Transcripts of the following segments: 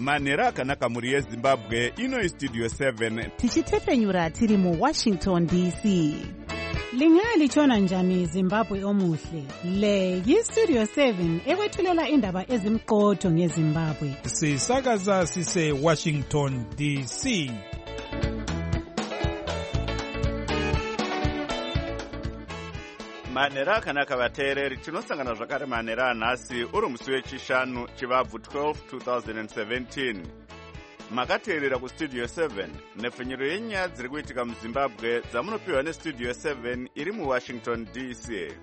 manhero akanaka mhuri yezimbabwe. Ino Studio 7 tichitepenyura tiri muWashington DC. Lingalitshona njani Zimbabwe omuhle? Le yiStudio 7 ekwethulela indaba ezimqotho ngeZimbabwe. Sisakaza sise Washington DC. manhero akanaka vateereri, tinosangana zvakare manhero anhasi uri musi wechishanu chivabvu 12 2017. makateerera kustudio 7 nepfenyuro yenyaya dziri kuitika muzimbabwe dzamunopiwa nestudio 7 iri muwashington DC.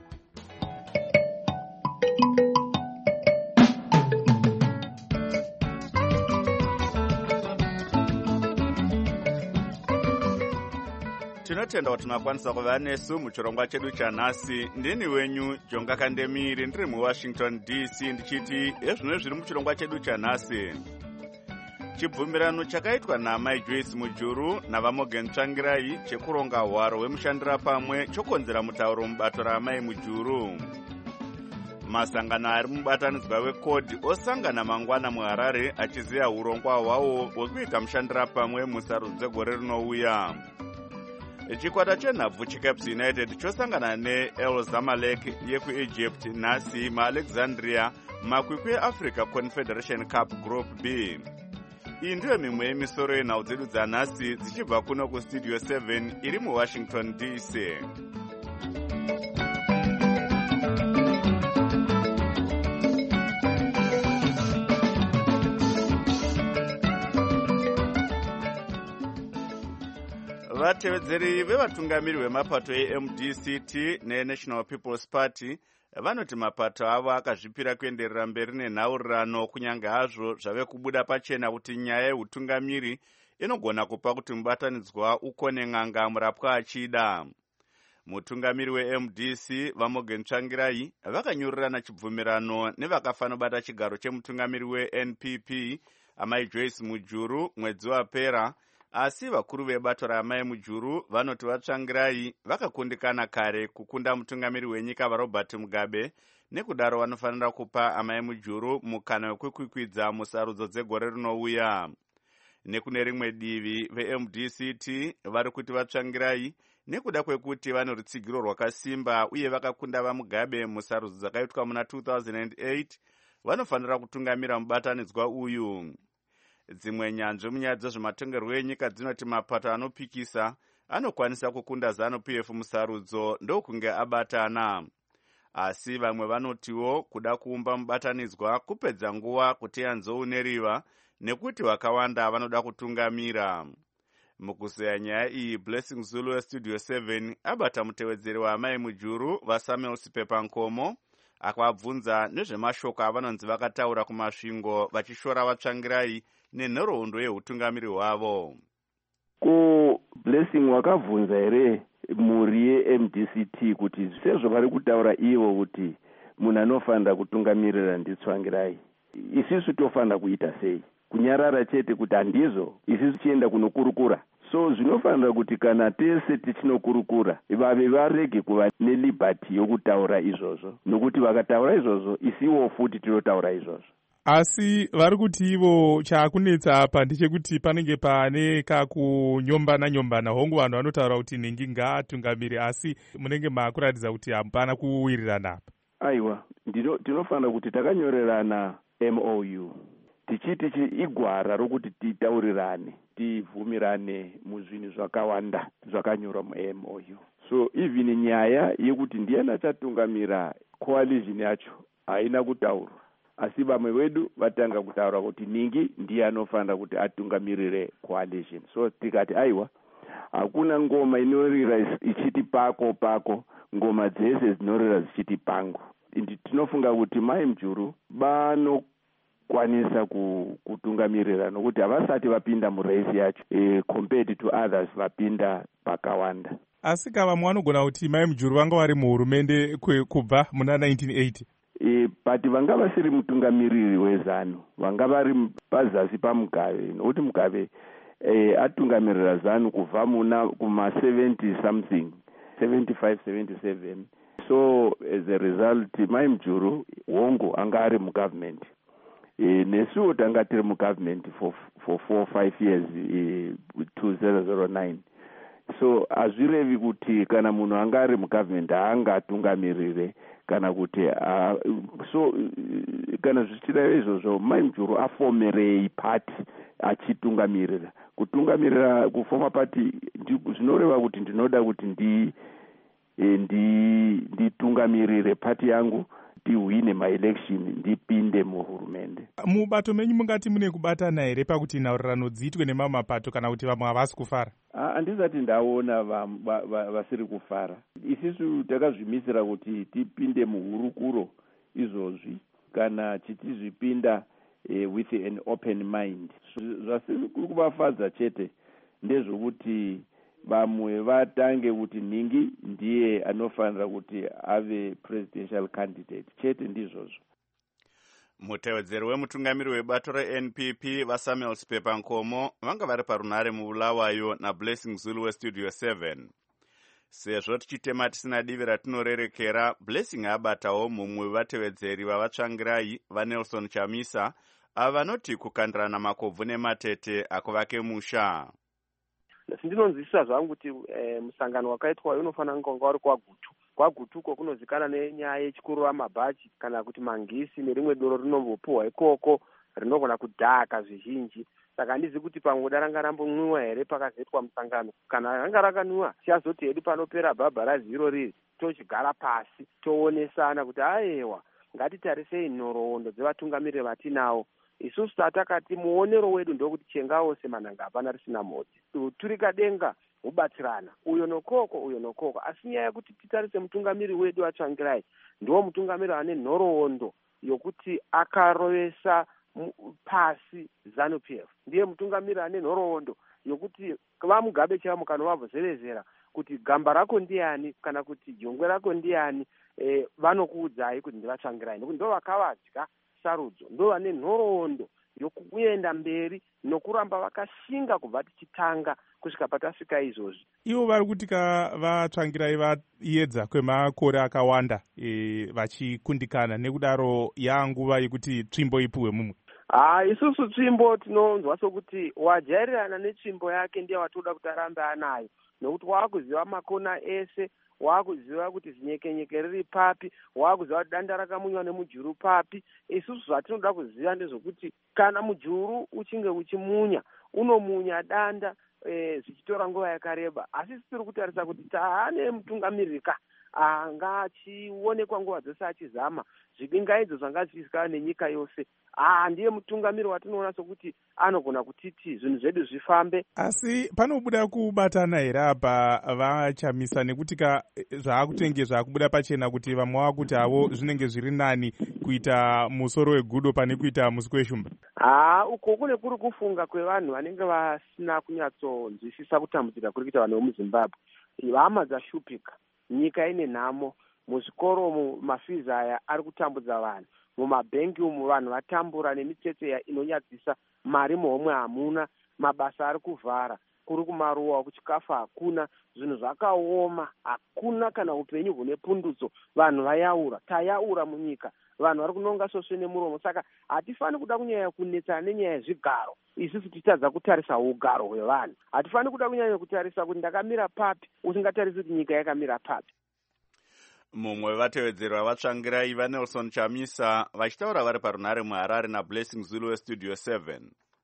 tinotenda kuti makwanisa kuva nesu muchirongwa chedu chanhasi. ndini wenyu Jonga Kandemiri ndiri muwashington DC ndichiti ezvino zviri muchirongwa chedu chanhasi. chibvumirano chakaitwa naamai Joyce Mujuru navaMorgan Tsvangirai chekuronga hwaro hwemushandira pamwe chokonzera mutauro mubato raamai Mujuru. masangano ari mubatanidzwa wekodhi osangana mangwana muHarare achiziva urongwa hwawo hwekuita mushandira pamwe musarudzo dzegore rinouya. chikwata chenhabvu cheCaps United chosangana neEl Zamalek yekuEgypt nhasi muAlexandria makwikwi eAfrica Confederation Cup Group B. iyi ndiyo mimwe yemisoro yenhau dzedu dzanhasi dzichibva kuno kustudio 7 iri muwashington DC. vatevedzeri vevatungamiri vemapato eMDCT neNational People's Party vanoti mapato avo akazvipira kuenderera mberi nenhaurirano kunyange hazvo zvave kubuda pachena kuti nyaya yeutungamiri inogona kupa kuti mubatanidzwa ukone n'anga murapwa achida. mutungamiri weMDC vaMorgan Tsvangirai vakanyurirana chibvumirano nevakafanobata chigaro chemutungamiri weNPP amai Joyce Mujuru mwedzi wapera, asi vakuru vebato raamai Mujuru vanoti vaTsvangirai vakakundikana kare kukunda mutungamiri wenyika vaRobert Mugabe, nekudaro vanofanira kupa amai Mujuru mukana wekukwikwidza musarudzo dzegore rinouya. nekune rimwe divi veMDCT vari kuti vaTsvangirai nekuda kwekuti vane rutsigiro rwakasimba uye vakakunda vaMugabe musarudzo dzakaitwa muna 2008 vanofanira kutungamira mubatanidzwa uyu. dzimwe nyanzvi munyaya dzezvematongerwo enyika dzinoti mapato anopikisa anokwanisa kukunda ZANU-PF musarudzo ndokunge abatana, asi vamwe vanotiwo kuda kuumba mubatanidzwa kupedza nguva kuti yanzouneriva nekuti vakawanda vanoda kutungamira. mukuzeya nyaya iyi Blessing Zulu weStudio 7 abata mutevedzeri waamai Mujuru vaSamuel Sipepa Nkomo akavabvunza nezvemashoko avanonzi vakataura kumasvingo vachishora vaTsvangirai nenhoroondo yeutungamiri hwavo. Ko Blessing wakabvunza here mhuri yeMDCT kuti sezvo vari kutaura ivo kuti munhu anofanira kutungamirira ndiTsvangirai, isisu tofanira kuita sei? kunyarara chete kuti handizvo isisu tichienda kunokurukura? so zvinofanira kuti kana tese tichinokurukura vave varege kuva nelibhati yokutaura izvozvo, nokuti vakataura izvozvo isiwo futi tinotaura izvozvo. asi vari kuti ivo chaakunetsa apa ndechekuti panenge pane kakunyombana hongu vanhu vanotaura kuti nhingi ngaatungamiri, asi munenge maakuratidza kuti hapana kuwirirana apa. aiwa, tinofanira kuti takanyorerana MOU tichiti igwara rokuti titaurirane tibvumirane muzvinhu zvakawanda zvakanyorwa muMOU. so even nyaya yekuti ndiani achatungamira coalition yacho haina kutaurwa, asi vamwe vedu vatanga kutaura kuti ningi ndiye anofanira kuti atungamirire coalition. so tikati aiwa, hakuna ngoma inorira ichiti pako, ngoma dzese dzinorira zichiti pangu. tinofunga kuti mai Mujuru vanokwanisa kutungamirira nokuti havasati vapinda murace yacho compared to others vapinda pakawanda. asi kavamwe vanogona kuti mai Mujuru vanga vari muhurumende kubva muna 1980. but vanga vasiri mutungamiriri wezanu, vanga vari pazasi paMugabe, nokuti Mugabe atungamirira ZANU kubva muna kuma 70 something 75 77. so as a result mai Mujuru hongu anga ari mugovernment. nesuwo tanga tiri mugovernment for 4-5 years 2009. So hazvirevi kuti kana munhu anga ari mugovernment haangatungamirire kana kuti so kana zvichireva izvozvo Maimujuru afomerei party achitungamirira. Kutungamirira kufoma party zvinoreva kuti ndinoda kuti nditungamirire party yangu, ndiwine maelection, ndipinde muhurumende. Mubato menyu mungati mune kubatana here pakuti nhaurirano dziitwe nemamwe mapato kana kuti vamwe havasi kufara? Handisati ndaona vasiri kufara. Isisu takazvimisira kuti tipinde muhurukuro izvozvi kana chitizvipinda with an open mind. Zvasiri kuvafadza chete ndezvokuti vamwe vatange kuti ningi ndiye anofanira kuti ave presidential candidate chete ndizvozvo. Mutevedzeri wemutungamiri webato reNPP vaSamuel Sipepa Nkomo vanga vari parunare muBulawayo naBlessing Zulu weStudio 7. Sezvo tichitema tisina divi ratinorerekera, Blessing abatawo mumwe wevatevedzeri vavatsvangirai vaNelson Chamisa ava vanoti kukandirana makobvu nematete akuvake musha. Sindinonzwisisa zvangu kuti musangano wakaitwa unofanira kunge uri kwagutuko kunozikana nenyaya yechikuru vamabhachi kana kuti mangisi nerimwe doro rinombopuhwa ikoko rinogona kudhaka zvizhinji. Saka handizi kuti pamwe ranga rambomwiwa here pakazoitwa musangano. Kana ranga rakanwiwa tichazoti hedu panopera bhabha raziro riri tochigara pasi toonesana kuti aiwa ngatitarisei nhoroondo dzevatungamiriri vatinawo. Isusu tatakati muonero wedu ndokuti chengawo semanhanga hapana risina moti. Turika denga hubatsirana uyo nokoko asi nyaya yekuti titarise mutungamiri wedu atsvangirai ndiwo mutungamiri ane nhoroondo yokuti akarovesa pasi ZANU-PF. Ndiye mutungamiri ane nhoroondo yokuti vamugabe chavo kana vavhozevezera kuti gamba rako ndiani kana kuti jongwe rako ndiani, vanokuudzai kuti ndivatsvangirai nokuti ndo vakavadya sarudzo, ndo vane nhoroondo yokuenda mberi nokuramba vakashinga kubva tichitanga kusvika patasvika izvozvi. Ivo vari kuti vatsvangirai vaedza kwemakore akawanda vachikundikana, nekudaro yanguva yekuti tsvimbo ipuhwe mumwe. Isusu tsvimbo tinonzwa sokuti wajairirana netsvimbo yake ndiye watoda kuti arambe anayo, nokuti waakuziva makona ese, waakuziva kuti zinyekenyeke riri papi, waakuziva kuti danda rakamunywa nemujuru papi. Isusu zvatinoda kuziva ndezvokuti kana mujuru uchinge uchimunya, unomunya danda zvichitora nguva yakareba. Asi tiri kutarisa kuti taane mutungamirika anga achionekwa nguva dzose achizama zvibingaidzo zvanga zvichizikanwa nenyika yose. Ndiye mutungamiri watinoona sokuti anogona kutiti zvinhu zvedu zvifambe. Asi panobuda kubatana here apa vaChamisa, nekuti zvaakutenge zvaakubuda pachena kuti vamwe vakuti havo zvinenge zviri nani kuita musoro wegudo pane kuita musi weshumba. Uko kune kuri kufunga kwevanhu vanenge vasina kunyatsonzwisisa kutambudzika kuri kuita vanhu vemuZimbabwe. Hama dzashupika, nyika ine nhamo, muzvikoro mafizi aya ari kutambudza vanhu, mumabhengi umu vanhu vatambura nemitsetse inonyadzisa, mari muhomwe hamuna, mabasa ari kuvhara, kuri kumaruwa, kuchikafu hakuna, zvinhu zvakaoma, hakuna kana upenyu hune pundutso. Vanhu vayaura, tayaura munyika, vanhu vari kunonga soswe nemuromo. Saka hatifani kuda kunyanya kunetsana nenyaya yezvigaro. Isusu tichitadza kutarisa ugaro hwevanhu. Hatifani kuda kunyanya kutarisa kuti ndakamira papi, usingatarisi kuti nyika yakamira papi. Mumwe wevatevedzeri vavatsvangirai vaNelson Chamisa vachitaura vari parunare muHarare naBlessing Zulu weStudio 7.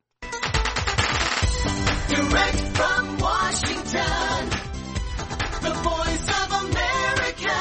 Direct from Washington, the voice of America,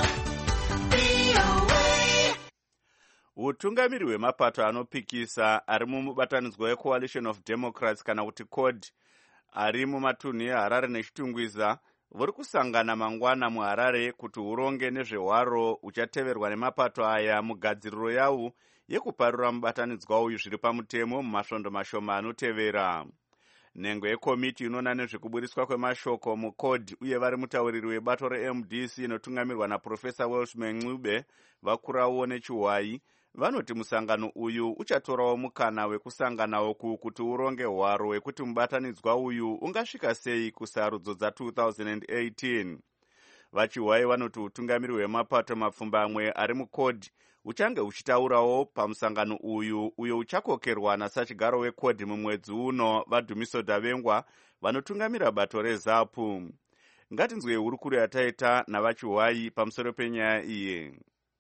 VOA. Utungamiri hwemapato anopikisa ari mumubatanidzwa weCoalition of Democrats kana kuti CODE ari mumatunhu eHarare neChitungwiza vuri kusangana mangwana muHarare kuti huronge nezvehwaro uchateverwa nemapato aya mugadziriro yawo yekuparura mubatanidzwa uyu zviri pamutemo mumasvondo mashoma anotevera. Nhengo yekomiti inoona nezvekubudiswa kwemashoko muCODE uye vari mutauriri webato reMDC inotungamirwa naProfesa Welshman Ncube vakurawo nechiwai vanoti musangano uyu uchatorawo mukana wekusangana uku kuti uronge hwaro wekuti mubatanidzwa uyu ungasvika sei kusarudzo dza2018. Vachiwai vanoti utungamiri hwemapato mapfumbamwe ari mukodhi uchange uchitaurawo pamusangano uyo uchakokerwa nasachigaro wekodhi mumwedzi uno vaDhumiso Davengwa vanotungamira bato reZAPU. Ngatinzwe hurukuro yataita navachiwai pamusoro penyaya iyi.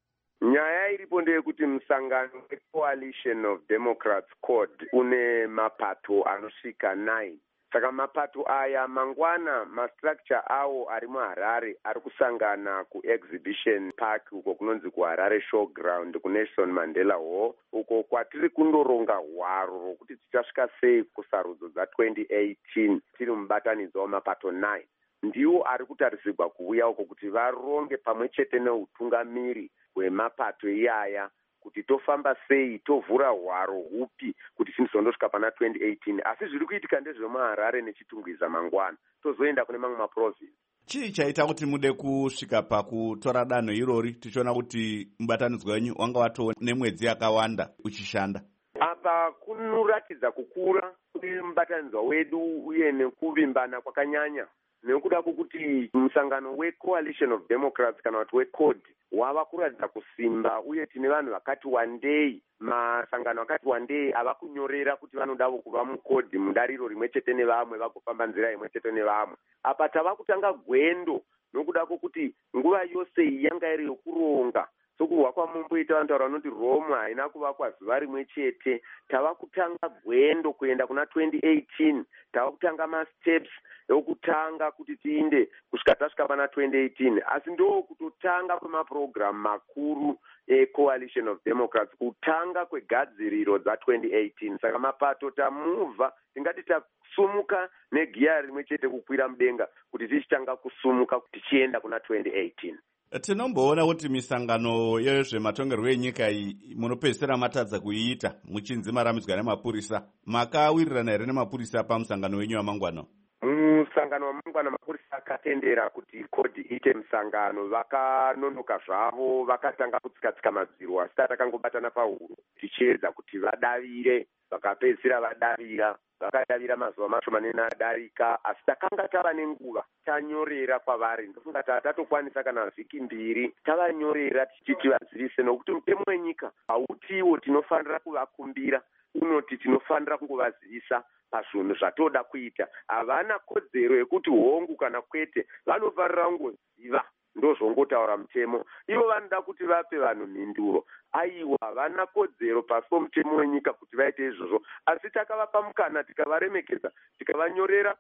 Nyaya iripo ndeyekuti musangano weCoalition of Democrats CODE une mapato anosvika 9. Saka mapato aya mangwana mastructure awo ari muHarare ari kusangana kuExhibition Park uko kunonzi kuHarare Showground kuNelson Mandela Hall uko kwatiri kundoronga hwaro rokuti tichasvika sei kusarudzo dza2018 tiri mubatanidzo wamapato 9. Ndiwo ari kutarisirwa kuuya uko kuti varonge pamwe chete neutungamiri hwemapato iyaya kuti tofamba sei, tovhura hwaro hupi kuti tinozondosvika pana 2018. Asi zviri kuitika ndezvemuHarare nechitungwiza mangwana, tozoenda kune mamwe maprovinsi. Chii chaita kuti mude kusvika pakutora danho irori tichiona kuti mubatanidzwa wenyu wanga watova nemwedzi yakawanda uchishanda? Apa kunoratidza kukura kune mubatanidzwa wedu uye nekuvimbana kwakanyanya nekuda kwokuti musangano weCoalition of Democrats kana kuti weCODE wava kuratidza kusimba uye tine vanhu vakati wandei, masangano akati wandei ava kunyorera kuti vanodawo kuva muCODE mudariro rimwe chete nevamwe vagofamba nzira imwe chete nevamwe. Apa tava kutanga gwendo nokuda kwokuti nguva yose yanga iri yokuronga sokurwa kwamumboita vanhu taura vanoti Rome haina kuvakwa zuva rimwe chete. Tava kutanga gwendo kuenda kuna 2018, tava kutanga masteps ekutanga kuti tiinde kusvika tasvika pana 2018, asi ndo kutotanga kwemaprogramu makuru eCoalition of Democrats, kutanga kwegadziriro dza2018. Saka mapato tamuvha, tingati tasumuka negiya rimwe chete kukwira mudenga kuti tichitanga kusumuka tichienda kuna 2018. Tinomboona kuti misangano yezvematongerwo enyika iyi munopedzisira matadza kuiita muchinzi maramidzwa nemapurisa. Makawirirana here nemapurisa pamusangano wenyu wamangwana? Musangano wamangwana mapurisa akatendera kuti CODE iite musangano, vakanonoka zvavo, vakatanga kutsika madziro, asi takangobatana pahuro tichiedza kuti vadavire, vakapedzisira vadavira, vakadavira mazuva mashomanene adarika, asi takanga tava nenguva tanyorera kwavari. Ndofunga tatokwanisa kana vhiki 2 tavanyorera tichiti vazivise, nokuti mutemo wenyika hautiwo tinofanira kuvakumbira, unoti tinofanira kungovazivisa pazvinhu zvatoda kuita. Havana kodzero yekuti hongu kana kwete, vanofanira kungoziva ndozvongotaura mutemo. Ivo vanoda kuti vape vanhu mhinduro. Aiwa, havana kodzero pasi pomutemo wenyika kuti vaite izvozvo, asi takavapa mukana, tikavaremekedza, tikavanyorera.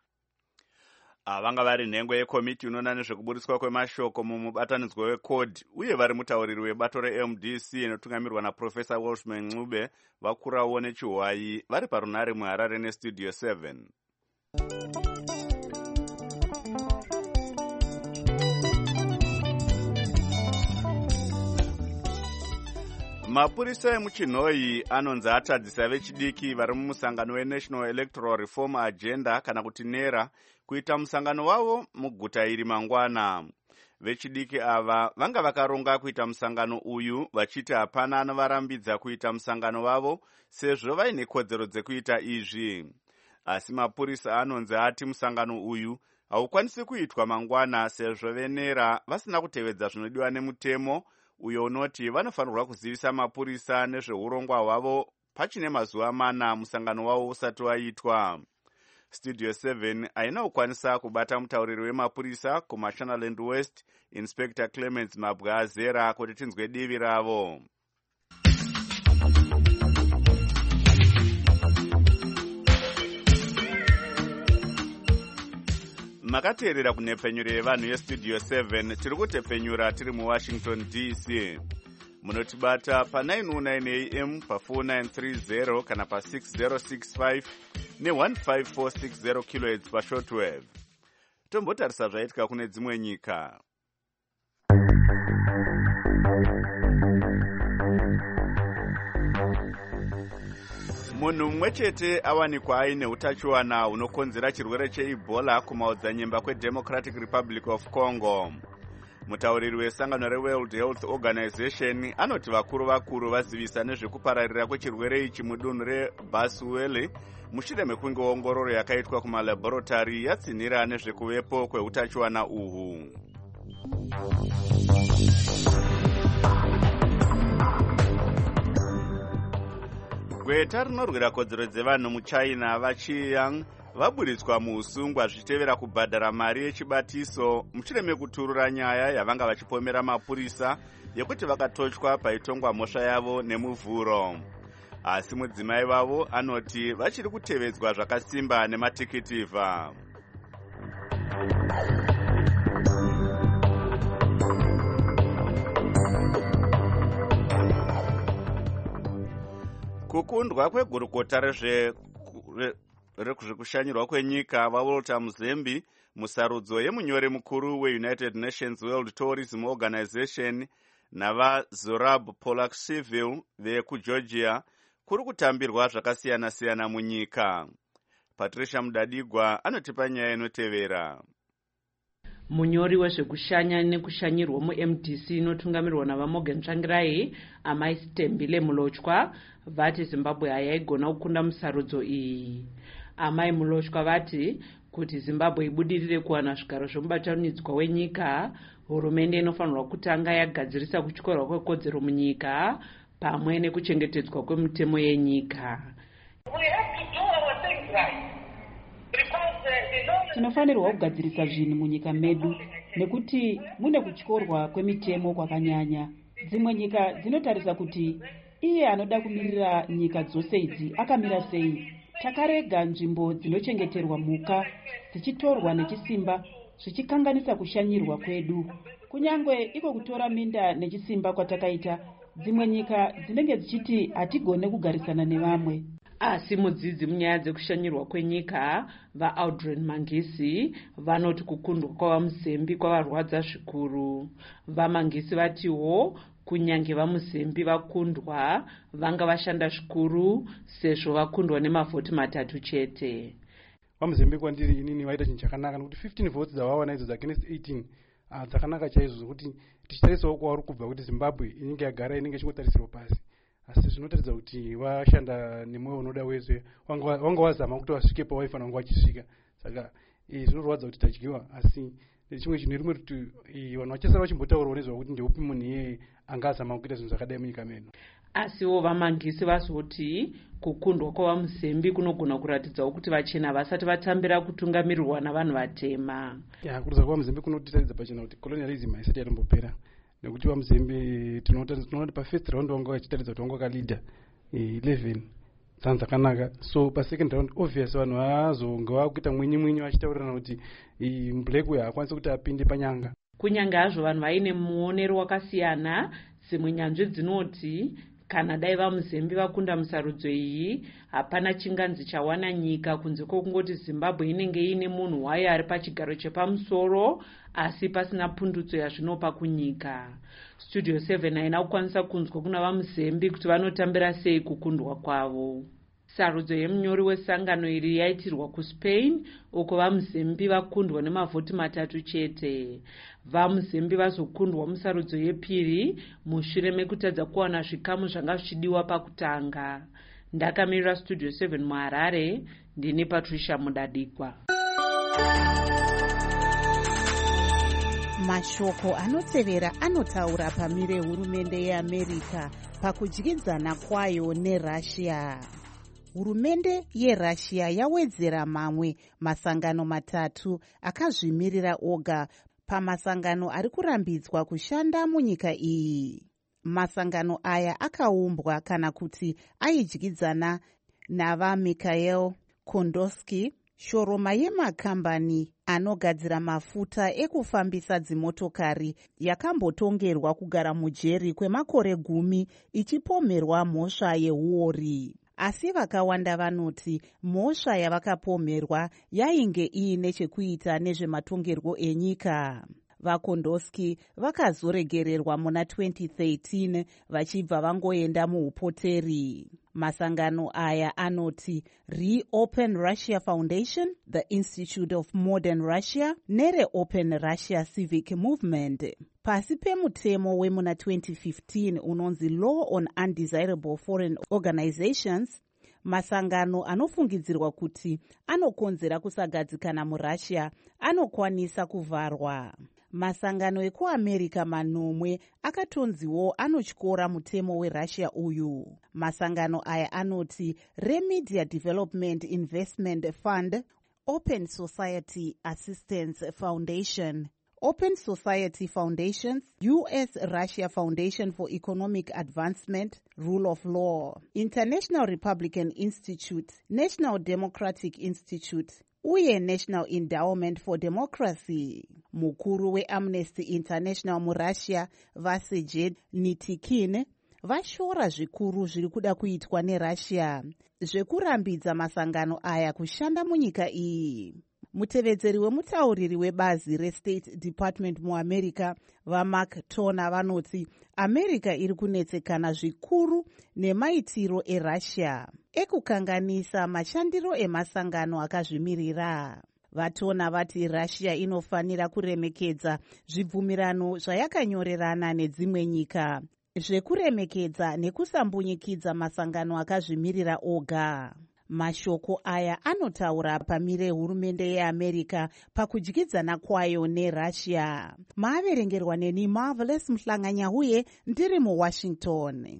Vanga vari nhengo yekomiti inoona nezvekuburiswa kwemashoko mumubatanidzwa weCODE uye vari mutauriri webato reMDC inotungamirwa naProfesa Welshman Ncube vakurawo nechiwai vari parunare muHarare neStudio 7. Mapurisa emuChinhoyi anonzi atadzisa vechidiki vari mumusangano weNational Electoral Reform Agenda kana kuti NERA kuita musangano wavo muguta iri mangwana. Vechidiki ava vanga vakaronga kuita musangano uyu vachiti hapana anovarambidza kuita musangano wavo sezvo vaine kodzero dzekuita izvi. Asi mapurisa anonzi ati musangano uyu haukwanisi kuitwa mangwana sezvo venera vasina kutevedza zvinodiwa nemutemo uyo unoti vanofanirwa kuzivisa mapurisa nezveurongwa hwavo pachine mazuva 4 musangano wavo usati waitwa. Studio 7 haina kukwanisa kubata mutauriri wemapurisa kuMashonaland West, Inspector Clements Mabwazera, kuti tinzwe divi ravo. Makateerera kunepfenyuro yevanhu yeStudio 7, tiri kutepfenyura tiri muWashington DC. Munotibata pa909 AM, pa4930 kana pa6065 ne15460 kHz pashortwave. Tombotarisa zvaitika kune dzimwe nyika. Munhu mumwe chete awanikwa aine utachiwana hunokonzera chirwere cheEbola kumaodzanyemba kweDemocratic Republic of Congo. Mutauriri wesangano reWorld Health Organization anoti vakuru vazivisa nezvekupararira kwechirwere ichi mudunhu reBaswele mushure mekunge ongororo yakaitwa kumalabhorotari yatsinhira nezvekuvepo kweutachiwana uhu. gweta rinorwira kodzero dzevanhu muchina vaChiyang vaburitswa muusungwa zvichitevera kubhadhara mari yechibatiso mushure mekuturura nyaya yavanga vachipomera mapurisa yekuti vakatochwa paitongwa mhosva yavo nemuvhuro. Asi mudzimai vavo anoti vachiri kutevedzwa zvakasimba nematikitivha. Kukundwa kwegurukota rezvekushanyirwa kwenyika vaWalter Muzembi musarudzo yemunyori mukuru weUnited Nations World Tourism Organization navaZorab Polakshvili vekuGeorgia kuri kutambirwa zvakasiyana-siyana munyika. Patricia Mudadigwa anotipa nyaya inotevera. Munyori wezvekushanya nekushanyirwa muMDC inotungamirwa navaMorgan Tsvangirai Amai Stembile Mulochwa vati Zimbabwe hayaigona kukunda musarudzo iyi. Amai Mulochwa vati kuti Zimbabwe ibudirire kuwana zvigaro zvomubatanidzwa wenyika, hurumende inofanirwa kutanga yagadzirisa kutyorwa kwekodzero munyika pamwe nekuchengetedzwa kwemitemo yenyika. Tinofanirwa kugadzirisa zvinhu munyika medu nekuti mune kutyorwa kwemitemo kwakanyanya. Dzimwe nyika dzinotarisa kuti iye anoda kumirira nyika dzose idzi akamira sei. Takarega nzvimbo dzinochengeterwa mhuka dzichitorwa nechisimba zvichikanganisa kushanyirwa kwedu. Kunyangwe iko kutora minda nechisimba kwatakaita, dzimwe nyika dzinenge dzichiti hatigone kugarisana nevamwe. Asi mudzidzi munyaya dzekushanyirwa kwenyika vaAudren Mangisi vanoti kukundwa kwavaMuzembi kwavarwadza zvikuru. VaMangisi vatiwo kunyange vaMuzembi vakundwa vanga vashanda zvikuru sezvo vakundwa nemavhoti 3 chete. VaMuzembi kwandiri inini vaita chinhu chakanaka nekuti 15 votes dzavawana idzo against 18 dzakanaka chaizvo zvokuti tichitarisawo kwavari kubva kuti Zimbabwe inenge yagara inenge ichingotarisirwa pasi. Asi zvinotaridza kuti vashanda nemwoyo unoda wese, wanga wazama kuti vasvike pawaifanira kunge vachisvika. Saka zvinorwadza kuti tadyiwa, asi chimwe chinhu rimwe kuti vanhu vachasara vachimbotaurawo nezva kuti ndeupi munhu iye angazama kuita zvinhu zvakadai munyika medu. Asiwo vaMangisi vazoti kukundwa kwavaMuzembi kunogona kuratidzawo kuti vachena vasati vatambira kutungamirirwa navanhu vatema. Kudza kwavaMuzembi kunotitaridza pachena kuti colonialism haisati yatombopera. Nekuti vaMuzembi tinoona kuti pafirst round wanga vachitaridza kuti wanga wakalidha 11 dzakanaka. So pasecond round obvious vanhu vazonga vakuita mwinyi vachitaurirana kuti Mblackwe haakwanisi kuti apinde panyanga. Kunyange hazvo vanhu vaine muonero wakasiyana, dzimwe nyanzvi dzinoti kana dai vaMuzembi vakunda musarudzo iyi hapana chinganzi chawana nyika kunze kwokungoti Zimbabwe inenge ine munhu wayo ari pachigaro chepamusoro asi pasina pundutso yazvinopa kunyika. Studio 7 haina kukwanisa kunzwa kuna vaMuzembi kuti vanotambira sei kukundwa kwavo. Sarudzo yemunyori wesangano iri yaitirwa kuSpain uko vaMuzembi vakundwa nemavhoti 3 chete. VaMuzembi vazokundwa musarudzo yepiri mushure mekutadza kuwana zvikamu zvanga zvichidiwa pakutanga. Ndakamirira Studio 7 muHarare, ndini Patricia Mudadigwa. Mashoko anotevera anotaura pamire hurumende yeAmerica pakudyidzana kwayo neRussia. Hurumende yeRussia yawedzera mamwe masangano 3 akazvimirira oga pamasangano ari kurambidzwa kushanda munyika iyi. Masangano aya akaumbwa kana kuti aidyidzana navaMikhail Khodorkovsky, shoroma yemakambani anogadzira mafuta ekufambisa dzimotokari yakambotongerwa kugara mujeri kwemakore 10 ichipomerwa mhosva yeuori. Asi vakawanda vanoti mhosva yavakapomerwa yainge iine chekuita nezvematongerwo enyika. VaKhodorkovsky vakazoregererwa muna 2013 vachibva vangoenda muupoteri. Masangano aya anoti Reopen Russia Foundation, the Institute of Modern Russia neReopen Russia Civic Movement. Pasi pemutemo wemuna 2015 unonzi Law on Undesirable Foreign Organizations, masangano anofungidzirwa kuti anokonzera kusagadzikana muRussia anokwanisa kuvharwa. Masangano ekuAmerica manomwe akatonziwo anotyora mutemo weRussia uyu. Masangano aya anoti Remedia Development Investment Fund, Open Society Assistance Foundation, Open Society Foundations, US-Russia Foundation for Economic Advancement, Rule of Law, International Republican Institute, National Democratic Institute, uye National Endowment for Democracy. Mukuru weAmnesty International muRussia, Vaseje Nitikin, vashora zvikuru zviri kuda kuitwa neRussia zvekurambidza masangano aya kushanda munyika iyi. Mutevedzeri wemutauriri webazi reState Department muAmerica, vaMark Toner, vanoti America iri kunetsekana zvikuru nemaitiro eRussia ekukanganisa mashandiro emasangano akazvimirira. Vatona vati Russia inofanira kuremekedza zvibvumirano zvayakanyorerana nedzimwe nyika, zvekuremekedza nekusambunyikidza masangano akazvimirira oga. Mashoko aya anotaura pamire hurumende yeAmerica pakudyidzana kwayo neRussia. Maaverengerwa neni Marvelous Mhlanganya uye ndiri muWashington.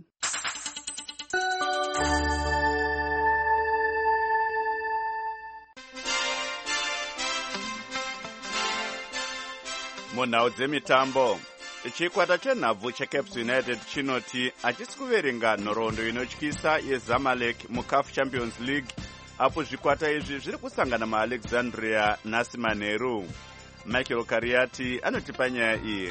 Munhau dzemitambo, chikwata chenhabvu cheCaps United chinoti hachisi kuverenga nhoroondo inotyisa yeZamalek muCAF Champions League, apo zvikwata izvi zviri kusangana maAlexandria nhasi manheru. Michael Kariati anotipa nyaya iyi.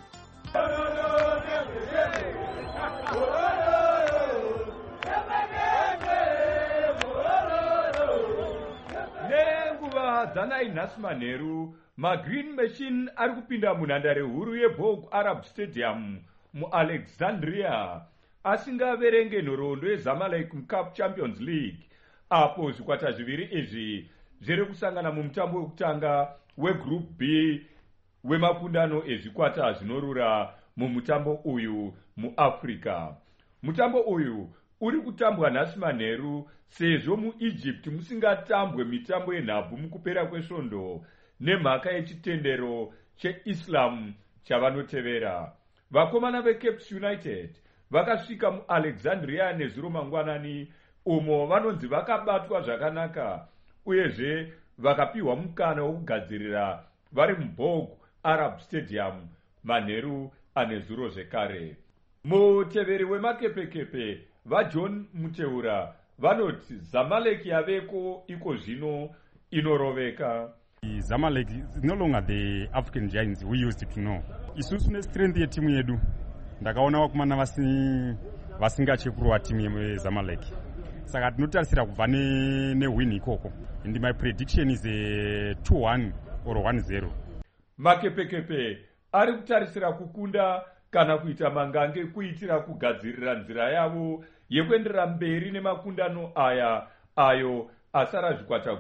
Nenguva dzanai nhasi manheru, maGreen Machine ari kupinda munhandare huru yeBorg Arab Stadium muAlexandria asingaverenge nhoroondo yeZamalek muCAF Champions League, apo zvikwata zviviri izvi zviri kusangana mumutambo wekutanga weGroup B wemakundano ezvikwata zvinorura mumutambo uyu muAfrica. Mutambo uyu uri kutambwa nhasi manheru sezvo muEgypt musingatambwe mitambo yenhabvu mukupera kwesvondo nemhaka yechitendero cheIslam chavanotevera. Vakomana veCaps United vakasvika muAlexandria nezuro mangwanani, umo vanonzi vakabatwa zvakanaka uyezve vakapiwa mukana wokugadzirira vari muBorg Arab Stadium manheru anezuro zvekare. Muteveri wemakepekepe vaJohn Muteura vanoti Zamalek yaveko iko zvino inoroveka. Zamalek is no longer the African giants we used to know. Isusu nestrength yetimu yedu ndakaona vakomana vasingachekurwa timu yeZamalek, saka tinotarisira kubva newin ikoko, and my prediction is a 2-1 or 1-0. Makepekepe ari kutarisira kukunda kana kuita mangange kuitira kugadzirira nzira yavo yekuenderera mberi nemakundano aya ayo asara zvikwata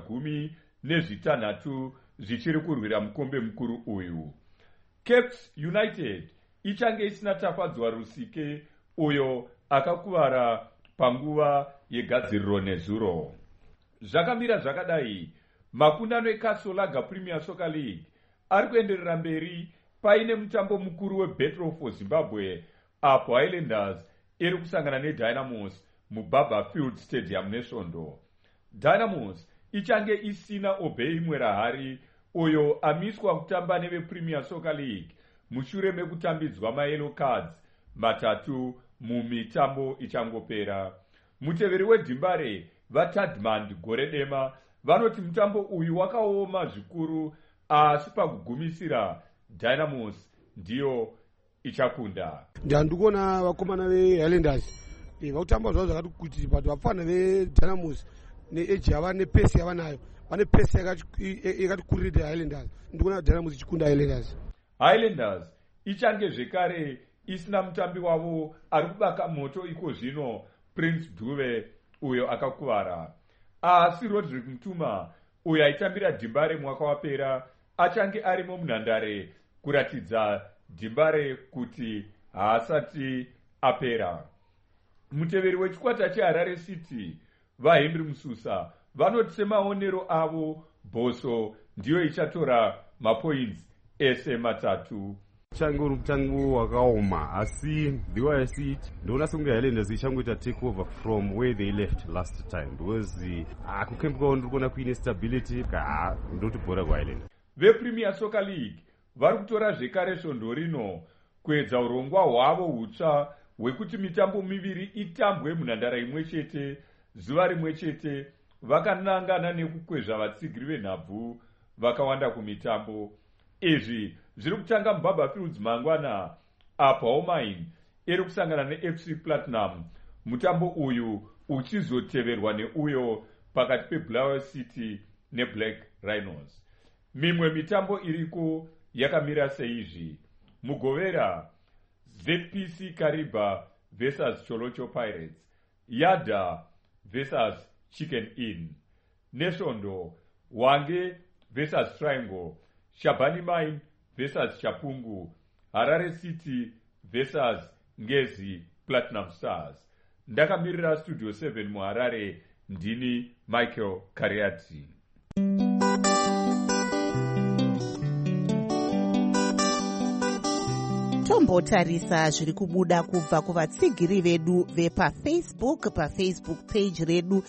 16 zvichiri kurwira mukombe mukuru uyu. Caps United ichange isina tafadzwa Rusike uyo akakuvara panguva yegadziriro nezuro. Zvakamira zvakadai, makundano eKasolaga Premier Soccer League ari kuenderera mberi paine mutambo mukuru weBattle for Zimbabwe apo Highlanders iri kusangana neDynamos muBaba Field Stadium nesvondo. Dynamos ichange isina Obey Mwerahari uyo amiswa kutamba nevePremier Soccer League mushure mekutambidzwa mayellow cards 3 mumitambo ichangopera. Muteveri weDimbare vaTadmand gore dema vanoti mutambo uyu wakaoma zvikuru, asi pakugumisira Dynamos ndiyo ichakunda. Ndandikuona vakomana veHighlanders vakutamba zvavo zvakati kuti but vapfana veDynamos neeji yava nepesi yavanayo, vane pesi yakati kurira Highlanders. Ndikuona Dynamos ichikunda Highlanders. Highlanders ichange zvekare isina mutambi wavo ari kubaka moto iko zvino, Prince Duve uyo akakuvara, asi Roderick Mtuma uyo aitambira Dimbare mwaka wapera achange arimo munhandare kuratidza Dimbare kuti haasati apera. Muteveri wechikwata cheHarare City vaHenry Mususa vanoti semaonero avo Boso ndiyo ichatora mapoints ese matatu. Changu mutango wakaoma asi the way I see it ndona songe Highlanders ichangoita take over from where they left last time because kukemba kwavo ndikuona kuine stability ndoti bhora kuHighlanders. VePremier Soccer League vari kutora zvekare svondo rino kuedza urongwa hwavo hutsva hwekuti mitambo miviri itambwe munhandara imwe chete zuva rimwe chete, vakanangana nekukwezva vatsigiri venhabvu vakawanda kumitambo. Izvi zviri kutanga muBaba Fields mangwana apa Omine iri kusangana neFC Platinum, mutambo uyu uchizoteverwa neuyo pakati peBulawayo City neBlack Rhinos. Mimwe mitambo iriko yakamira seizvi: Mugovera ZPC Kariba vs Cholocho Pirates, Yada vs Chicken Inn, Neshondo Wange vs Triangle, Shabani Mine vs Chapungu, Harare City vs Ngezi Platinum Stars. Ndakamirira Studio 7 muHarare, ndini Michael Kariati. tombotarisa zviri kubuda kubva kuvatsigiri vedu vepafacebook page redu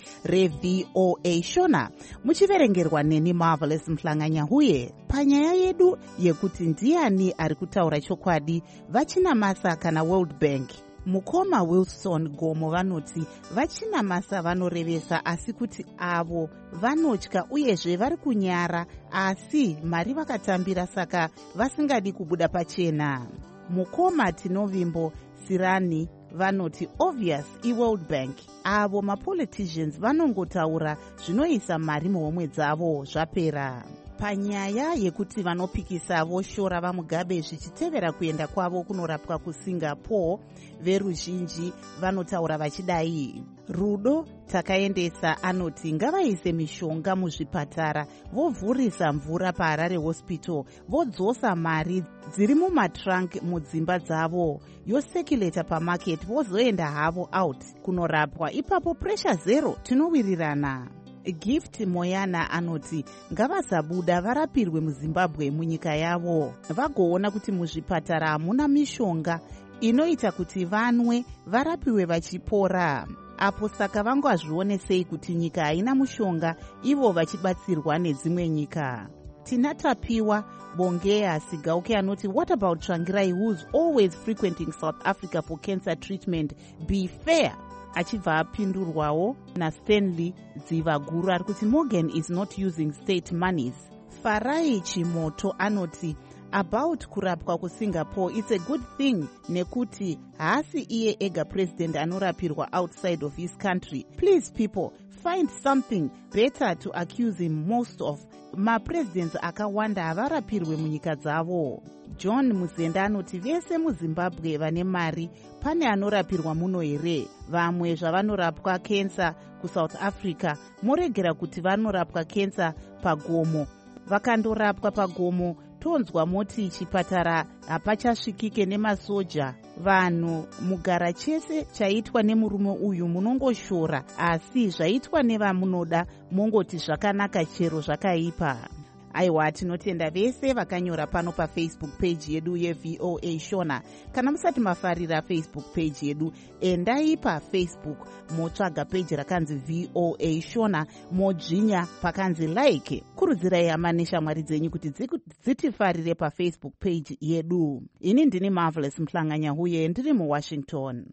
reVOA Shona, muchiverengerwa neni Marvelous Mhlanganyahuye panyaya yedu yekuti ndiani ari kutaura chokwadi, vachinamasa kana World Bank. Mukoma Wilson Gomo vanoti vachinamasa vanorevesa, asi kuti avo vanotya uyezve vari kunyara, asi mari vakatambira saka vasingadi kubuda pachena. Mukoma Tinovimbo Sirani vanoti obvious iWorld Bank, avo mapoliticians vanongotaura zvinoisa mari muhomwe dzavo zvapera. Panyaya yekuti vanopikisa voshora vaMugabe zvichitevera kuenda kwavo kunorapwa kuSingapore, veruzhinji vanotaura vachidai. Rudo Takaendesa anoti ngavaise mishonga muzvipatara, vovhurisa mvura paHarare Hospital, vodzosa mari dziri mumatrunk mudzimba dzavo, yosekuleta pamarket, vozoenda havo out kunorapwa. Ipapo pressure zero, tinowirirana. Gift Moyana anoti ngavasabuda varapirwe muZimbabwe munyika yavo, vagoona kuti muzvipatara hamuna mishonga inoita kuti vanwe varapiwe vachipora. Apo saka vangazvionesei kuti nyika haina mushonga, ivo vachibatsirwa nedzimwe nyika. Tinatapiwa Bongea Sigauke anoti what about Tsvangirai who's always frequenting South Africa for cancer treatment? Be fair. Achibva apindurwawo naStanley Dzivaguru ari kuti Morgan is not using state monies. Farai Chimoto anoti about kurapwa kuSingapore, it's a good thing nekuti haasi iye ega president anorapirwa outside of his country. Please people, find something better to accuse him most of. Mapresidents akawanda havarapirwe munyika dzavo. John Muzenda anoti vese muZimbabwe vane mari, pane anorapirwa muno here? Vamwe zvavanorapwa kensa kuSouth Africa, moregera kuti vanorapwa kensa pagomo. Vakandorapwa pagomo, tonzwa moti chipatara hapachasvikike nemasoja. Vanhu mugara chese chaitwa nemurume uyu munongoshora, asi zvaitwa nevamunoda mongoti zvakanaka chero zvakaipa. Aiwa, tinotenda vese vakanyora pano paFacebook page yedu yeVOA Shona. Kana musati mafarira Facebook page yedu, endai paFacebook motsvaga page rakanzi VOA Shona, modzvinya pakanzi like. Kurudzirai hama neshamwari dzenyu kuti dzitifarire paFacebook page yedu. Ini ndini Marvelous Mhlanganyahuye, ndiri muWashington.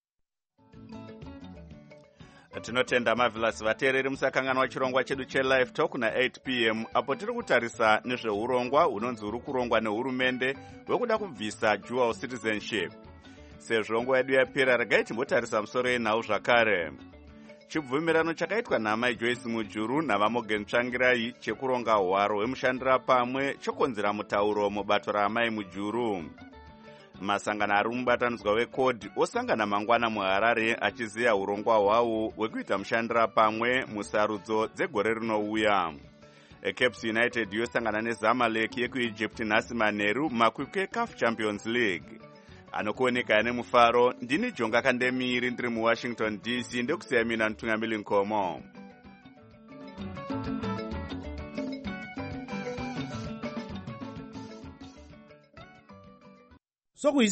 Tinotenda Marvelous. Vateereri musakanganwa chirongwa chedu cheLive Talk na 8 p.m. apo tiri kutarisa nezveurongwa hunonzi huri kurongwa nehurumende hwekuda kubvisa dual citizenship. Sezvo nguva yedu yapera, regai timbotarisa musoro yenhau zvakare. Chibvumirano chakaitwa naMai Joyce Mujuru navaMorgan Tsvangirai chekuronga hwaro hwemushandira pamwe chokonzera mutauro mubato raMai Mujuru. Masangano ari mubatanidzwa weCODE osangana mangwana muHarare achiziya urongwa hwawo hwekuita mushandira pamwe musarudzo dzegore rinouya. Caps United yosangana neZamalek yekuEgypt nhasi manheru mumakwikwi eCAF Champions League. Anokuoneka nemufaro, ndini Jonga Kandemiri ndiri muWashington DC, ndekusiya mina Ntungamili Nkomo. so